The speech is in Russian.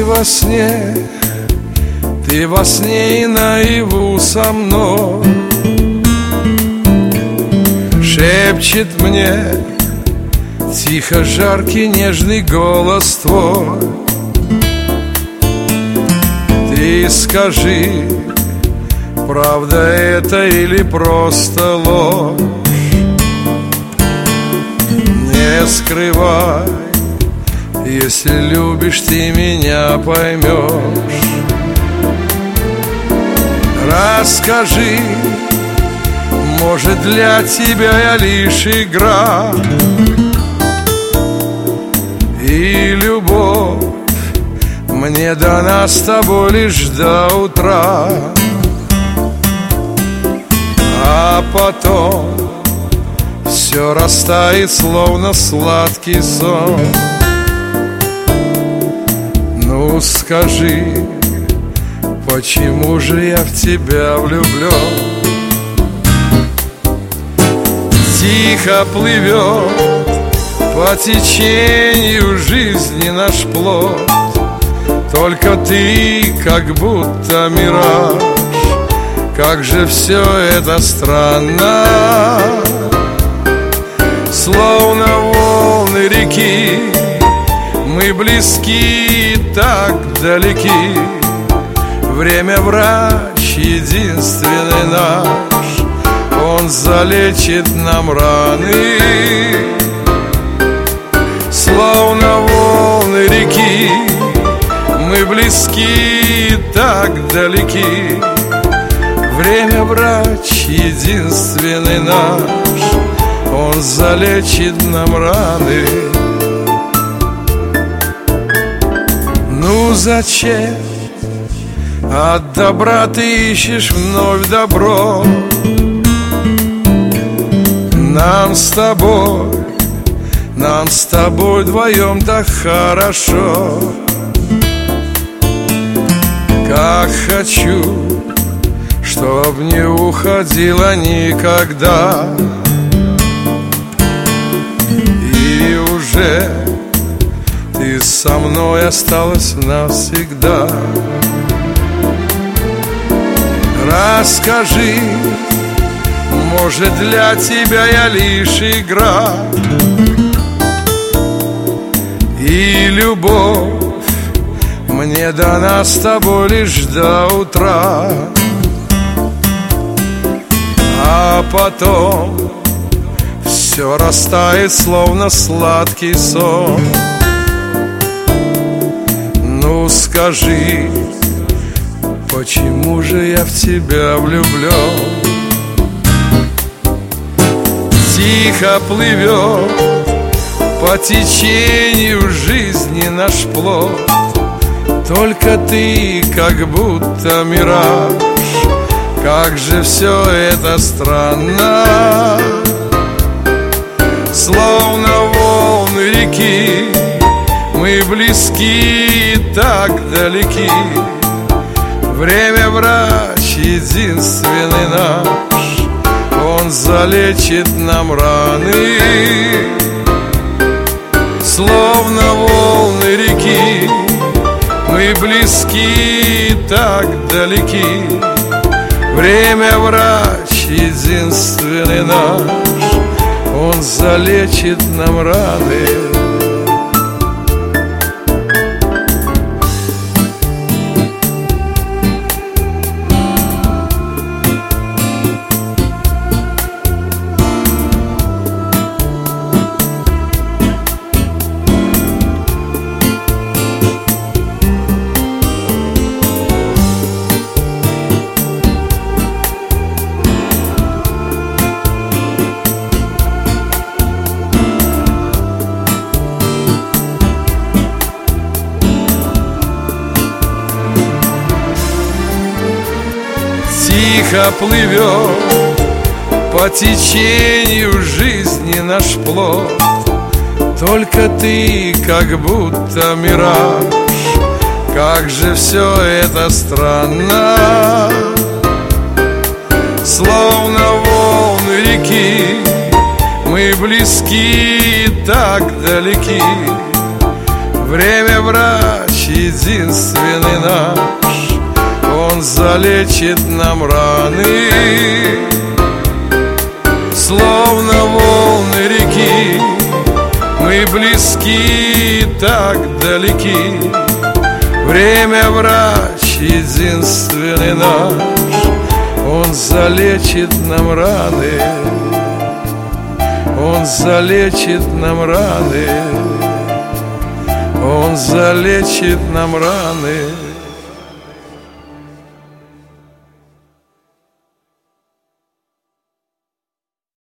ты во сне и наяву со мной. Шепчет мне тихо жаркий нежный голос твой. Ты скажи, правда это или просто ложь? Не скрывай, если любишь, ты меня поймешь. Расскажи, может, для тебя я лишь игра, и любовь мне дана с тобой лишь до утра. А потом все растает, словно сладкий сон. Ну скажи, почему же я в тебя влюблен? Тихо плывет по течению жизни наш плод. Только ты как будто мираж. Как же все это странно. Словно волны реки, мы близки и так далеки. Время врач единственный наш, он залечит нам раны. Словно волны реки, мы близки и так далеки. Время врач единственный наш, он залечит нам раны. Ну зачем от добра ты ищешь вновь добро? Нам с тобой вдвоем так хорошо. Как хочу, чтоб не уходила никогда. И уже ты со мной осталась навсегда. Расскажи, может, для тебя я лишь игра, и любовь мне дана с тобой лишь до утра. А потом все растает, словно сладкий сон. Ну скажи, почему же я в тебя влюблен? Тихо плывет по течению жизни наш плод. Только ты как будто мираж. Как же все это странно. Словно волны реки, мы близки и так далеки. Время врач единственный наш, он залечит нам раны. Словно волны реки, мы близки и так далеки. Время врач единственный наш, он залечит нам раны. Тихо плывет по течению жизни наш плод. Только ты как будто мираж. Как же все это странно. Словно волны реки, мы близки и так далеки. Время врач единственный наш, Он залечит нам раны. Словно волны реки, мы близки и так далеки. Время врач единственный наш, Он залечит нам раны. Он залечит нам раны. Он залечит нам раны.